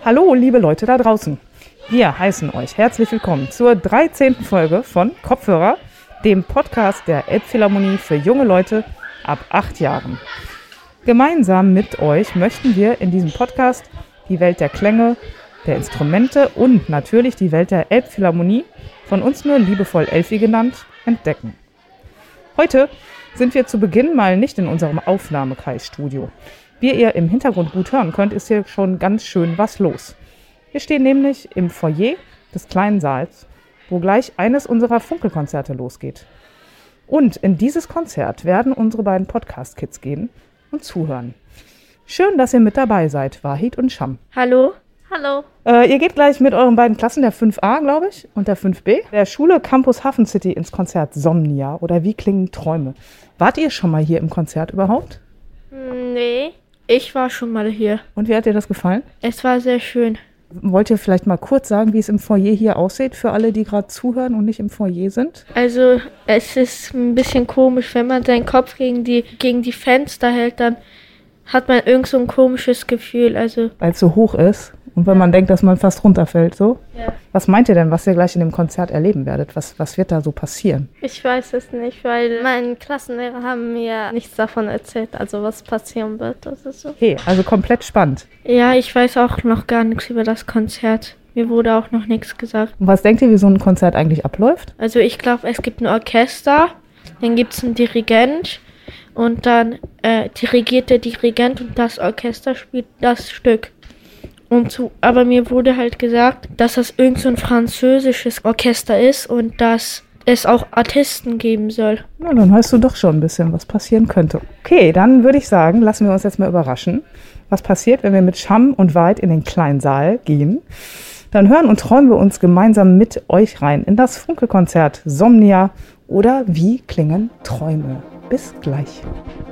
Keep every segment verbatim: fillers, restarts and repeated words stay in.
Hallo, liebe Leute da draußen. Wir heißen euch herzlich willkommen zur dreizehnten Folge von Kopfhörer, dem Podcast der Elbphilharmonie für junge Leute ab acht Jahren. Gemeinsam mit euch möchten wir in diesem Podcast die Welt der Klänge, der Instrumente und natürlich die Welt der Elbphilharmonie, von uns nur liebevoll Elfi genannt, entdecken. Heute sind wir zu Beginn mal nicht in unserem Aufnahmekreisstudio. Wie ihr im Hintergrund gut hören könnt, ist hier schon ganz schön was los. Wir stehen nämlich im Foyer des kleinen Saals, wo gleich eines unserer Funkelkonzerte losgeht. Und in dieses Konzert werden unsere beiden Podcast-Kids gehen und zuhören. Schön, dass ihr mit dabei seid, Wahid und Sham. Hallo. Hallo. Äh, ihr geht gleich mit euren beiden Klassen, der fünf a, glaube ich, und der fünf b, der Schule Campus Hafen City ins Konzert Somnia oder Wie klingen Träume. Wart ihr schon mal hier im Konzert überhaupt? Nee, ich war schon mal hier. Und wie hat dir das gefallen? Es war sehr schön. Wollt ihr vielleicht mal kurz sagen, wie es im Foyer hier aussieht, für alle, die gerade zuhören und nicht im Foyer sind? Also, es ist ein bisschen komisch, wenn man seinen Kopf gegen die, gegen die Fenster hält, dann hat man irgend so ein komisches Gefühl. Also, weil es so hoch ist und wenn man denkt, dass man fast runterfällt, so? Ja. Was meint ihr denn, was ihr gleich in dem Konzert erleben werdet? Was, was wird da so passieren? Ich weiß es nicht, weil meine Klassenlehrer haben mir nichts davon erzählt, also was passieren wird. Das ist so. Okay, also komplett spannend. Ja, ich weiß auch noch gar nichts über das Konzert. Mir wurde auch noch nichts gesagt. Und was denkt ihr, wie so ein Konzert eigentlich abläuft? Also ich glaube, es gibt ein Orchester, dann gibt es einen Dirigent und dann äh, dirigiert der Dirigent und das Orchester spielt das Stück. Und zu, aber mir wurde halt gesagt, dass das irgend so ein französisches Orchester ist und dass es auch Artisten geben soll. Na, dann weißt du doch schon ein bisschen, was passieren könnte. Okay, dann würde ich sagen, lassen wir uns jetzt mal überraschen, was passiert, wenn wir mit Sham und Wahid in den kleinen Saal gehen. Dann hören und träumen wir uns gemeinsam mit euch rein in das Funkelkonzert Somnia oder Wie klingen Träume. Bis gleich.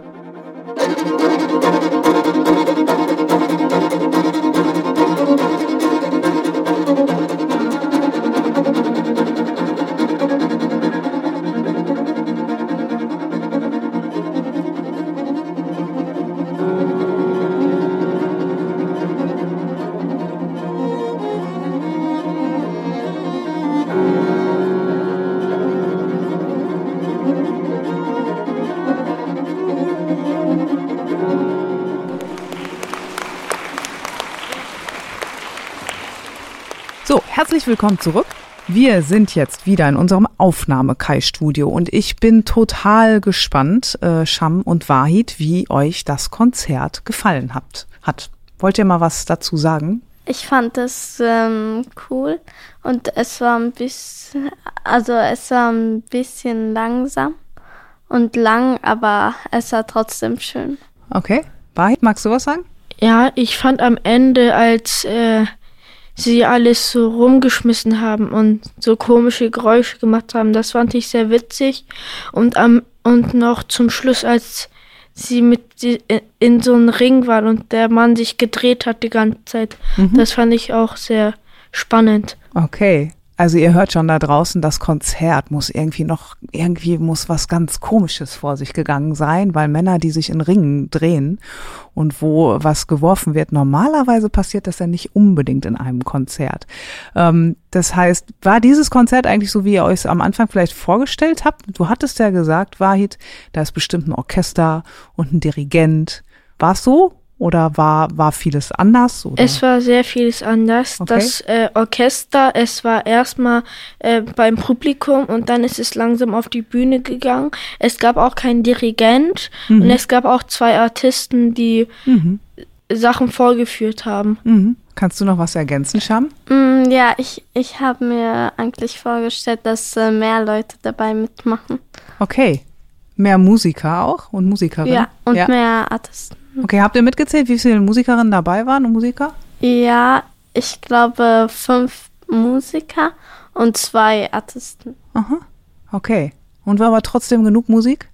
So, herzlich willkommen zurück. Wir sind jetzt wieder in unserem Aufnahmekreisstudio und ich bin total gespannt, äh, Sham und Wahid, wie euch das Konzert gefallen habt, hat. Wollt ihr mal was dazu sagen? Ich fand es ähm, cool und es war ein bisschen, also es war ein bisschen langsam und lang, aber es war trotzdem schön. Okay, Wahid, magst du was sagen? Ja, ich fand am Ende, als äh, sie alles so rumgeschmissen haben und so komische Geräusche gemacht haben, das fand ich sehr witzig. Und am und noch zum Schluss, als sie mit die, in so einem Ring waren und der Mann sich gedreht hat die ganze Zeit, mhm. Das fand ich auch sehr spannend. Okay. Also ihr hört schon da draußen, das Konzert muss irgendwie noch, irgendwie muss was ganz Komisches vor sich gegangen sein, weil Männer, die sich in Ringen drehen und wo was geworfen wird, normalerweise passiert das ja nicht unbedingt in einem Konzert. Ähm, das heißt, war dieses Konzert eigentlich so, wie ihr euch am Anfang vielleicht vorgestellt habt? Du hattest ja gesagt, Wahid, da ist bestimmt ein Orchester und ein Dirigent. War es so? Oder war war vieles anders? Oder? Es war sehr vieles anders. Okay. Das äh, Orchester, es war erstmal äh, beim Publikum und dann ist es langsam auf die Bühne gegangen. Es gab auch keinen Dirigent mhm. und es gab auch zwei Artisten, die mhm. Sachen vorgeführt haben. Mhm. Kannst du noch was ergänzen, Sham? Mm, ja, ich, ich habe mir eigentlich vorgestellt, dass äh, mehr Leute dabei mitmachen. Okay. Mehr Musiker auch und Musikerinnen? Ja, und ja. mehr Artisten. Okay, habt ihr mitgezählt, wie viele Musikerinnen dabei waren und Musiker? Ja, ich glaube fünf Musiker und zwei Artisten. Aha, okay. Und war aber trotzdem genug Musik?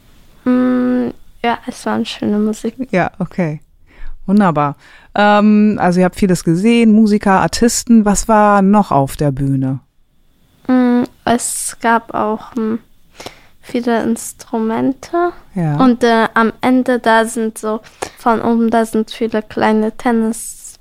Mm, ja, es war eine schöne Musik. Ja, okay. Wunderbar. Ähm, also ihr habt vieles gesehen, Musiker, Artisten. Was war noch auf der Bühne? Mm, es gab auch um, viele Instrumente. Ja. Und äh, am Ende da sind so, von oben da sind viele kleine Tennisbälle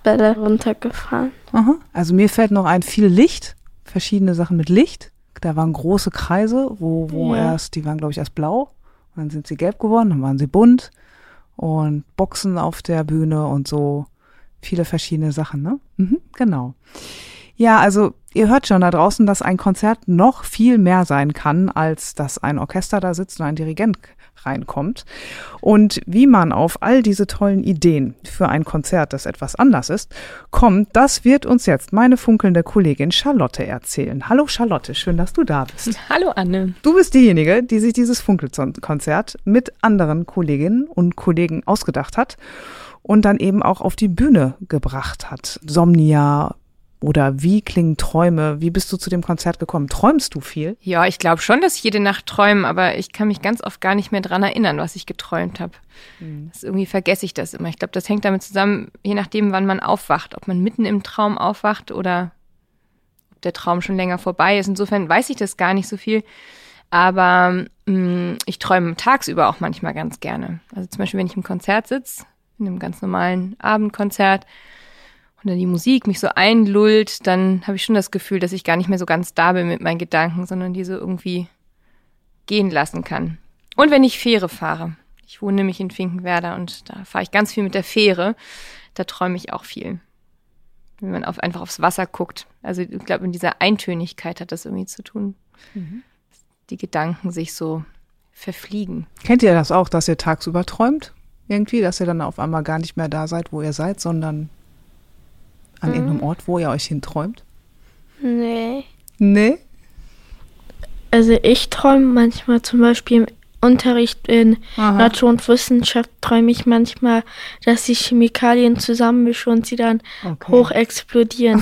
Eisbälle runtergefallen. Aha. Also mir fällt noch ein, viel Licht, verschiedene Sachen mit Licht. Da waren große Kreise, wo, wo Ja. erst, die waren glaube ich erst blau, und dann sind sie gelb geworden, dann waren sie bunt und Boxen auf der Bühne und so viele verschiedene Sachen, ne? Mhm, genau. Ja, also ihr hört schon da draußen, dass ein Konzert noch viel mehr sein kann, als dass ein Orchester da sitzt und ein Dirigent reinkommt. Und wie man auf all diese tollen Ideen für ein Konzert, das etwas anders ist, kommt, das wird uns jetzt meine funkelnde Kollegin Charlotte erzählen. Hallo Charlotte, schön, dass du da bist. Hallo Anne. Du bist diejenige, die sich dieses Funkelkonzert mit anderen Kolleginnen und Kollegen ausgedacht hat und dann eben auch auf die Bühne gebracht hat. Somnia oder Wie klingen Träume? Wie bist du zu dem Konzert gekommen? Träumst du viel? Ja, ich glaube schon, dass ich jede Nacht träume, aber ich kann mich ganz oft gar nicht mehr dran erinnern, was ich geträumt habe. Mhm. Das irgendwie vergesse ich das immer. Ich glaube, das hängt damit zusammen, je nachdem, wann man aufwacht, ob man mitten im Traum aufwacht oder ob der Traum schon länger vorbei ist. Insofern weiß ich das gar nicht so viel. Aber mh, ich träume tagsüber auch manchmal ganz gerne. Also zum Beispiel, wenn ich im Konzert sitze, in einem ganz normalen Abendkonzert, und dann die Musik mich so einlullt, dann habe ich schon das Gefühl, dass ich gar nicht mehr so ganz da bin mit meinen Gedanken, sondern die so irgendwie gehen lassen kann. Und wenn ich Fähre fahre. Ich wohne nämlich in Finkenwerder und da fahre ich ganz viel mit der Fähre. Da träume ich auch viel. Wenn man auf, einfach aufs Wasser guckt. Also ich glaube, in dieser Eintönigkeit hat das irgendwie zu tun. Mhm. Die Gedanken sich so verfliegen. Kennt ihr das auch, dass ihr tagsüber träumt? Irgendwie, dass ihr dann auf einmal gar nicht mehr da seid, wo ihr seid, sondern an mhm. irgendeinem Ort, wo ihr euch hinträumt? Nee. Nee? Also ich träume manchmal zum Beispiel im Unterricht in Aha. Natur und Wissenschaft träume ich manchmal, dass ich Chemikalien zusammenmische und sie dann okay. hoch explodieren.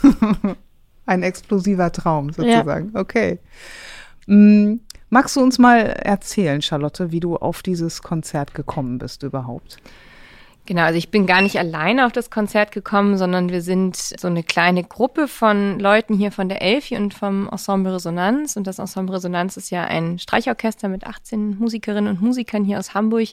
Ein explosiver Traum sozusagen. Ja. Okay. Mhm. Magst du uns mal erzählen, Charlotte, wie du auf dieses Konzert gekommen bist überhaupt? Genau, also ich bin gar nicht alleine auf das Konzert gekommen, sondern wir sind so eine kleine Gruppe von Leuten hier von der Elfi und vom Ensemble Resonanz. Und das Ensemble Resonanz ist ja ein Streichorchester mit achtzehn Musikerinnen und Musikern hier aus Hamburg.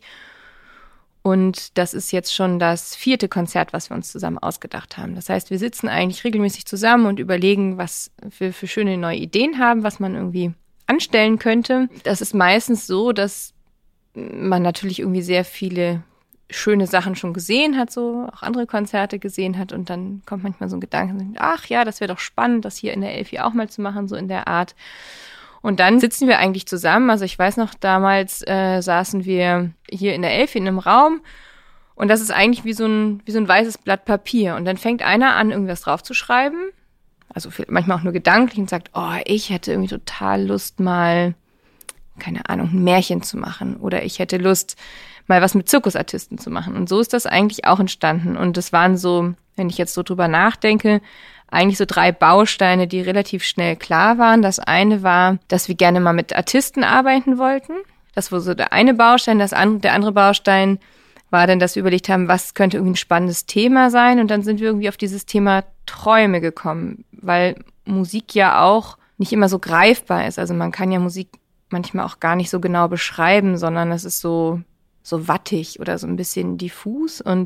Und das ist jetzt schon das vierte Konzert, was wir uns zusammen ausgedacht haben. Das heißt, wir sitzen eigentlich regelmäßig zusammen und überlegen, was wir für schöne neue Ideen haben, was man irgendwie anstellen könnte. Das ist meistens so, dass man natürlich irgendwie sehr viele schöne Sachen schon gesehen hat, so auch andere Konzerte gesehen hat und dann kommt manchmal so ein Gedanke, ach ja, das wäre doch spannend, das hier in der Elfi auch mal zu machen, so in der Art. Und dann sitzen wir eigentlich zusammen, also ich weiß noch, damals äh, saßen wir hier in der Elfi in einem Raum und das ist eigentlich wie so ein, wie so ein weißes Blatt Papier und dann fängt einer an, irgendwas draufzuschreiben, also manchmal auch nur gedanklich und sagt, oh, ich hätte irgendwie total Lust mal, keine Ahnung, ein Märchen zu machen oder ich hätte Lust, mal was mit Zirkusartisten zu machen. Und so ist das eigentlich auch entstanden. Und das waren so, wenn ich jetzt so drüber nachdenke, eigentlich so drei Bausteine, die relativ schnell klar waren. Das eine war, dass wir gerne mal mit Artisten arbeiten wollten. Das war so der eine Baustein. Das andere, der andere Baustein war dann, dass wir überlegt haben, was könnte irgendwie ein spannendes Thema sein. Und dann sind wir irgendwie auf dieses Thema Träume gekommen, weil Musik ja auch nicht immer so greifbar ist. Also man kann ja Musik manchmal auch gar nicht so genau beschreiben, sondern es ist so so wattig oder so ein bisschen diffus und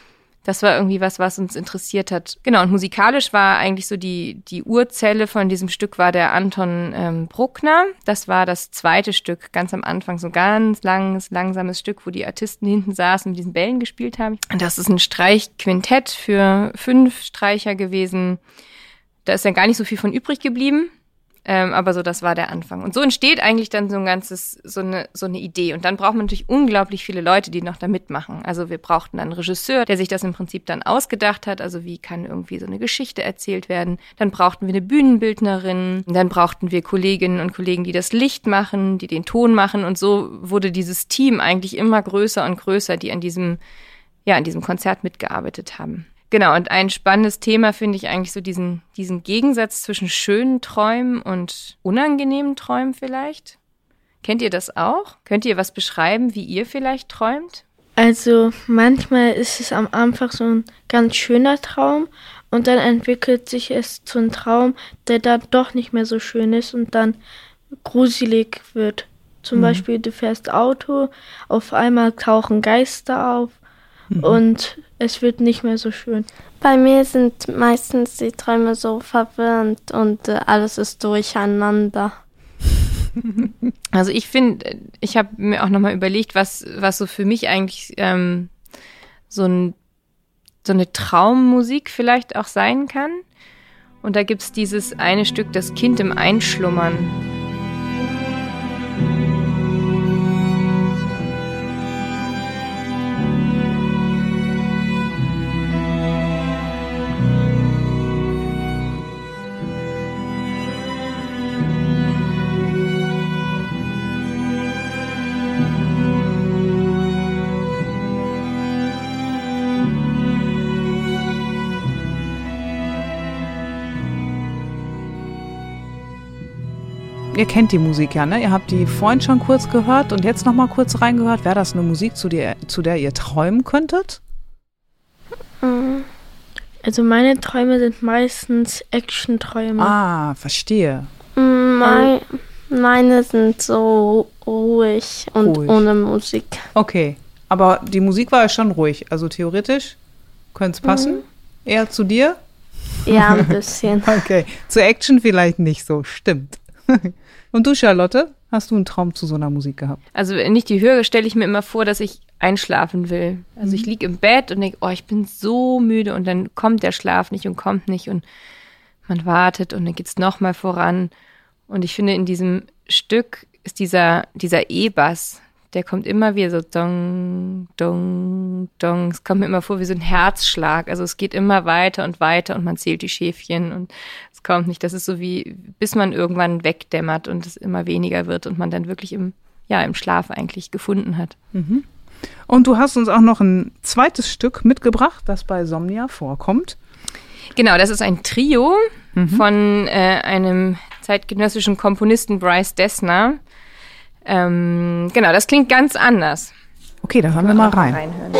das war irgendwie was, was uns interessiert hat. Genau, und musikalisch war eigentlich so die die Urzelle von diesem Stück war der Anton ähm, Bruckner. Das war das zweite Stück, ganz am Anfang, so ein ganz langes, langsames Stück, wo die Artisten hinten saßen und mit diesen Bällen gespielt haben. Und das ist ein Streichquintett für fünf Streicher gewesen. Da ist dann gar nicht so viel von übrig geblieben. Ähm, aber so, das war der Anfang. Und so entsteht eigentlich dann so ein ganzes, so eine, so eine Idee. Und dann braucht man natürlich unglaublich viele Leute, die noch da mitmachen. Also wir brauchten dann einen Regisseur, der sich das im Prinzip dann ausgedacht hat. Also wie kann irgendwie so eine Geschichte erzählt werden. Dann brauchten wir eine Bühnenbildnerin. Und dann brauchten wir Kolleginnen und Kollegen, die das Licht machen, die den Ton machen. Und so wurde dieses Team eigentlich immer größer und größer, die an diesem, ja, an diesem Konzert mitgearbeitet haben. Genau, und ein spannendes Thema finde ich eigentlich so diesen, diesen Gegensatz zwischen schönen Träumen und unangenehmen Träumen vielleicht. Kennt ihr das auch? Könnt ihr was beschreiben, wie ihr vielleicht träumt? Also manchmal ist es am Anfang so ein ganz schöner Traum und dann entwickelt sich es zu einem Traum, der dann doch nicht mehr so schön ist und dann gruselig wird. Zum mhm. Beispiel, du fährst Auto, auf einmal tauchen Geister auf. Mhm. Und es wird nicht mehr so schön. Bei mir sind meistens die Träume so verwirrend und äh, alles ist durcheinander. Also ich finde, ich habe mir auch nochmal überlegt, was, was so für mich eigentlich ähm, so, ein, so eine Traummusik vielleicht auch sein kann. Und da gibt es dieses eine Stück, das Kind im Einschlummern. Ihr kennt die Musik ja, ne? Ihr habt die vorhin schon kurz gehört und jetzt noch mal kurz reingehört. Wäre das eine Musik, zu der, zu der ihr träumen könntet? Also meine Träume sind meistens Action-Träume. Ah, verstehe. Mein, meine sind so ruhig und Ruhig. ohne Musik. Okay, aber die Musik war ja schon ruhig. Also theoretisch könnte es passen. Mhm. Eher zu dir? Ja, ein bisschen. Okay, zu Action vielleicht nicht so, stimmt. Und du, Charlotte, hast du einen Traum zu so einer Musik gehabt? Also wenn ich die höre, stelle ich mir immer vor, dass ich einschlafen will. Also ich liege im Bett und denke, oh, ich bin so müde und dann kommt der Schlaf nicht und kommt nicht und man wartet und dann geht es nochmal voran. Und ich finde, in diesem Stück ist dieser, dieser E-Bass, der kommt immer wieder so dong, dong, dong. Es kommt mir immer vor wie so ein Herzschlag. Also es geht immer weiter und weiter und man zählt die Schäfchen und es kommt nicht. Das ist so wie, bis man irgendwann wegdämmert und es immer weniger wird und man dann wirklich im, ja, im Schlaf eigentlich gefunden hat. Mhm. Und du hast uns auch noch ein zweites Stück mitgebracht, das bei Somnia vorkommt. Genau, das ist ein Trio mhm. von äh, einem zeitgenössischen Komponisten Bryce Dessner. Ähm, genau, das klingt ganz anders. Okay, da hören wir mal rein. Reinhören.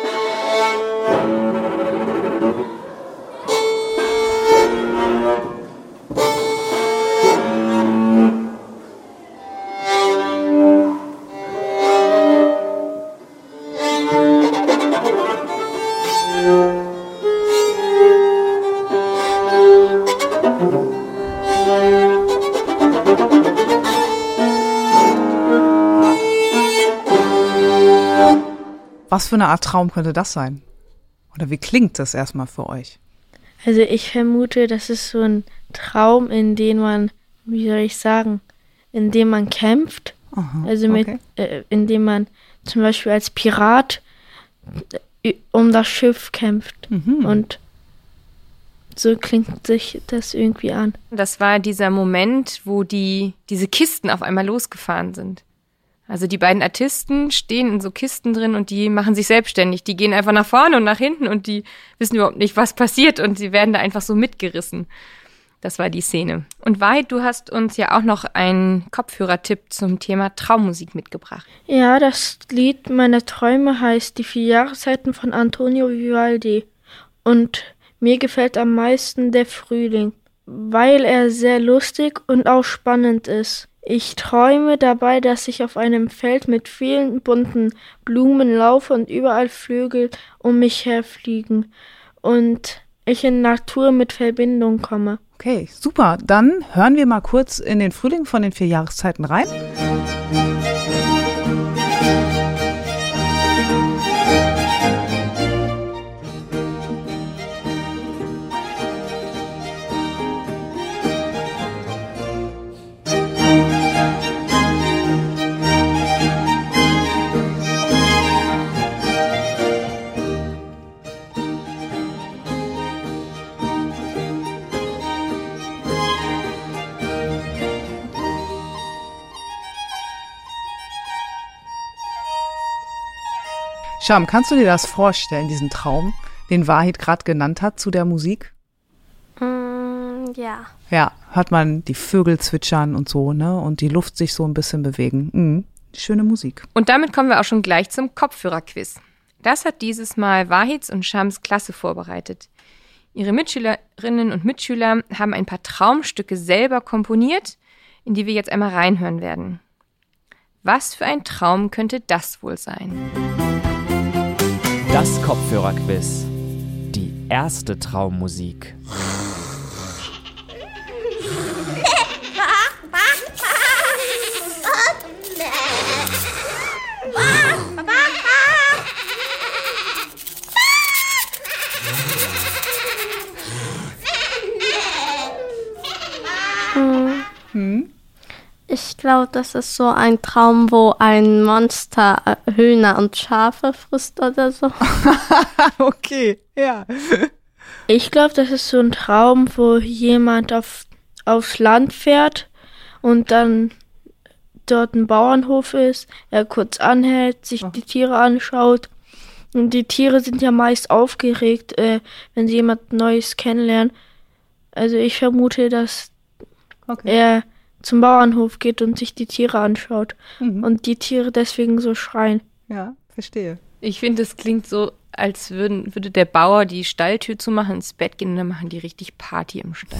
Was für eine Art Traum könnte das sein? Oder wie klingt das erstmal für euch? Also ich vermute, das ist so ein Traum, in dem man, wie soll ich sagen, in dem man kämpft. Aha, also mit, okay. äh, in dem man zum Beispiel als Pirat äh, um das Schiff kämpft. Mhm. Und so klingt sich das irgendwie an. Das war dieser Moment, wo die diese Kisten auf einmal losgefahren sind. Also die beiden Artisten stehen in so Kisten drin und die machen sich selbstständig. Die gehen einfach nach vorne und nach hinten und die wissen überhaupt nicht, was passiert und sie werden da einfach so mitgerissen. Das war die Szene. Und Wahid, du hast uns ja auch noch einen Kopfhörertipp zum Thema Traummusik mitgebracht. Ja, das Lied meiner Träume heißt Die vier Jahreszeiten von Antonio Vivaldi. Und mir gefällt am meisten der Frühling, weil er sehr lustig und auch spannend ist. Ich träume dabei, dass ich auf einem Feld mit vielen bunten Blumen laufe und überall Vögel um mich herfliegen und ich in Natur mit Verbindung komme. Okay, super. Dann hören wir mal kurz in den Frühling von den vier Jahreszeiten rein. Sham, kannst du dir das vorstellen, diesen Traum, den Wahid gerade genannt hat zu der Musik? Mm, ja. Ja, hört man die Vögel zwitschern und so, ne? Und die Luft sich so ein bisschen bewegen. Mhm. Schöne Musik. Und damit kommen wir auch schon gleich zum Kopfhörerquiz. Das hat dieses Mal Wahids und Shams Klasse vorbereitet. Ihre Mitschülerinnen und Mitschüler haben ein paar Traumstücke selber komponiert, in die wir jetzt einmal reinhören werden. Was für ein Traum könnte das wohl sein? Das Kopfhörerquiz. Die erste Traummusik. Hm. Ich glaube, das ist so ein Traum, wo ein Monster äh, Hühner und Schafe frisst oder so. Okay, ja. Ich glaube, das ist so ein Traum, wo jemand auf, aufs Land fährt und dann dort ein Bauernhof ist, er kurz anhält, sich die Tiere anschaut. Und die Tiere sind ja meist aufgeregt, äh, wenn sie jemand Neues kennenlernen. Also ich vermute, dass okay. er zum Bauernhof geht und sich die Tiere anschaut. Mhm. Und die Tiere deswegen so schreien. Ja, verstehe. Ich finde, es klingt so, als würden, würde der Bauer die Stalltür zumachen, ins Bett gehen und dann machen die richtig Party im Stall.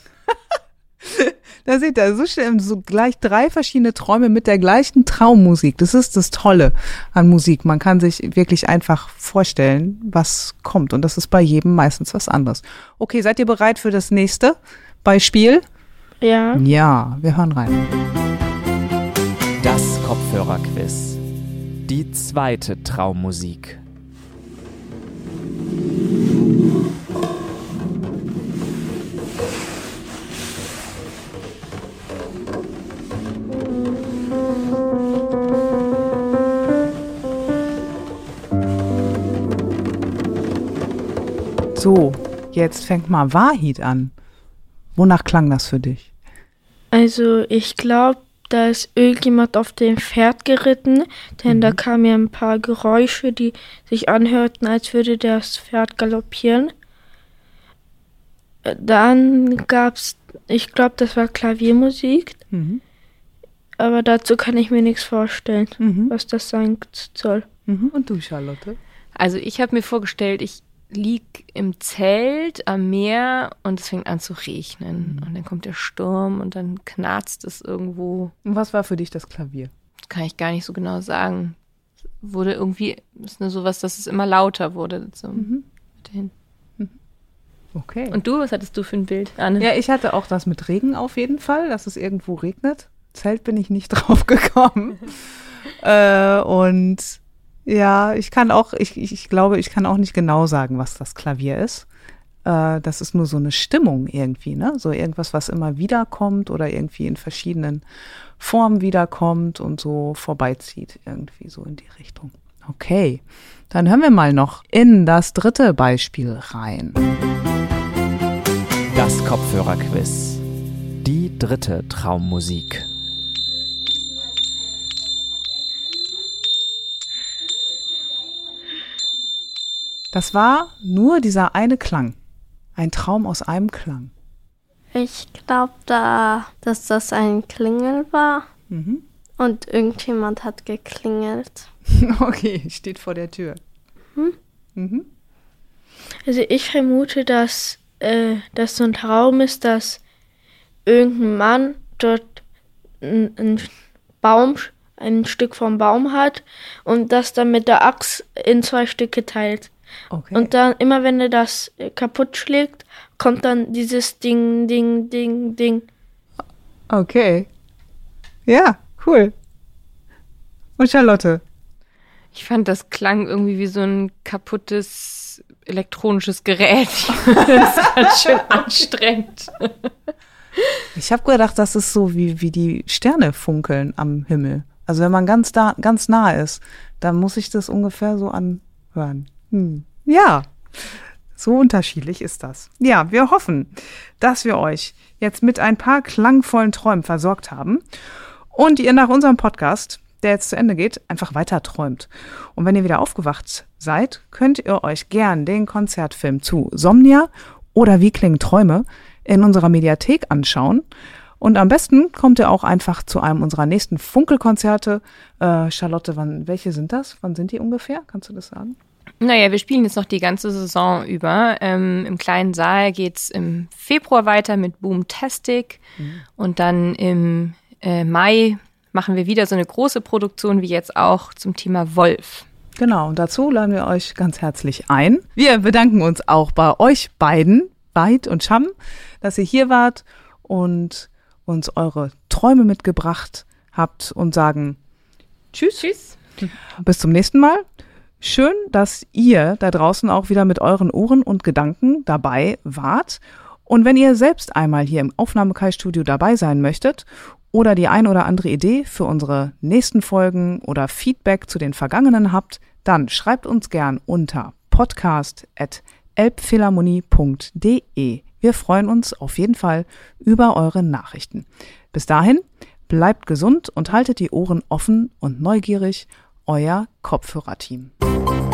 Da seht ihr, so, so gleich drei verschiedene Träume mit der gleichen Traummusik. Das ist das Tolle an Musik. Man kann sich wirklich einfach vorstellen, was kommt. Und das ist bei jedem meistens was anderes. Okay, seid ihr bereit für das nächste Beispiel? Ja. Ja, wir hören rein. Das Kopfhörerquiz. Die zweite Traummusik. So, jetzt fängt mal Wahid an. Wonach klang das für dich? Also ich glaube, da ist irgendjemand auf dem Pferd geritten, denn mhm. da kamen ja ein paar Geräusche, die sich anhörten, als würde das Pferd galoppieren. Dann gab's, ich glaube, das war Klaviermusik, mhm. aber dazu kann ich mir nichts vorstellen, mhm. was das sein soll. Mhm. Und du, Charlotte? Also ich habe mir vorgestellt, ich lieg im Zelt am Meer und es fängt an zu regnen. Mhm. Und dann kommt der Sturm und dann knarzt es irgendwo. Und was war für dich das Klavier? Das kann ich gar nicht so genau sagen. Wurde irgendwie, ist nur sowas, dass es immer lauter wurde. So mhm. mhm. Okay. Und du, was hattest du für ein Bild, Anne? Ja, ich hatte auch das mit Regen auf jeden Fall, dass es irgendwo regnet. Zelt bin ich nicht drauf gekommen. äh, und ja, ich kann auch, ich, ich, ich glaube, ich kann auch nicht genau sagen, was das Klavier ist. Äh, das ist nur so eine Stimmung irgendwie, ne? So irgendwas, was immer wiederkommt oder irgendwie in verschiedenen Formen wiederkommt und so vorbeizieht, irgendwie so in die Richtung. Okay, dann hören wir mal noch in das dritte Beispiel rein. Das Kopfhörerquiz. Die dritte Traummusik. Das war nur dieser eine Klang. Ein Traum aus einem Klang. Ich glaube, da, dass das ein Klingel war. Mhm. Und irgendjemand hat geklingelt. Okay, steht vor der Tür. Hm? Mhm. Also ich vermute, dass äh, das so ein Traum ist, dass irgendein Mann dort ein, ein Baum, ein Stück vom Baum hat und das dann mit der Axt in zwei Stücke teilt. Okay. Und dann, immer wenn er das kaputt schlägt, kommt dann dieses Ding, Ding, Ding, Ding. Okay. Ja, cool. Und Charlotte? Ich fand, das klang irgendwie wie so ein kaputtes elektronisches Gerät. Das ist ganz schön anstrengend. Ich habe gedacht, das ist so wie, wie die Sterne funkeln am Himmel. Also wenn man ganz, da, ganz nah ist, dann muss ich das ungefähr so anhören. Hm. Ja, so unterschiedlich ist das. Ja, wir hoffen, dass wir euch jetzt mit ein paar klangvollen Träumen versorgt haben und ihr nach unserem Podcast, der jetzt zu Ende geht, einfach weiter träumt. Und wenn ihr wieder aufgewacht seid, könnt ihr euch gern den Konzertfilm zu Somnia oder Wie klingen Träume in unserer Mediathek anschauen. Und am besten kommt ihr auch einfach zu einem unserer nächsten Funkelkonzerte. Äh, Charlotte, wann, welche sind das? Wann sind die ungefähr? Kannst du das sagen? Naja, wir spielen jetzt noch die ganze Saison über. Ähm, im kleinen Saal geht's im Februar weiter mit Boomtastic. Mhm. Und dann im äh, Mai machen wir wieder so eine große Produktion wie jetzt auch zum Thema Wolf. Genau, und dazu laden wir euch ganz herzlich ein. Wir bedanken uns auch bei euch beiden, Vahid und Sham, dass ihr hier wart und uns eure Träume mitgebracht habt und sagen Tschüss. Tschüss. Bis zum nächsten Mal. Schön, dass ihr da draußen auch wieder mit euren Ohren und Gedanken dabei wart. Und wenn ihr selbst einmal hier im Aufnahmekai-Studio dabei sein möchtet oder die ein oder andere Idee für unsere nächsten Folgen oder Feedback zu den vergangenen habt, dann schreibt uns gern unter podcast at elbphilharmonie punkt de. Wir freuen uns auf jeden Fall über eure Nachrichten. Bis dahin, bleibt gesund und haltet die Ohren offen und neugierig. Euer Kopfhörerteam.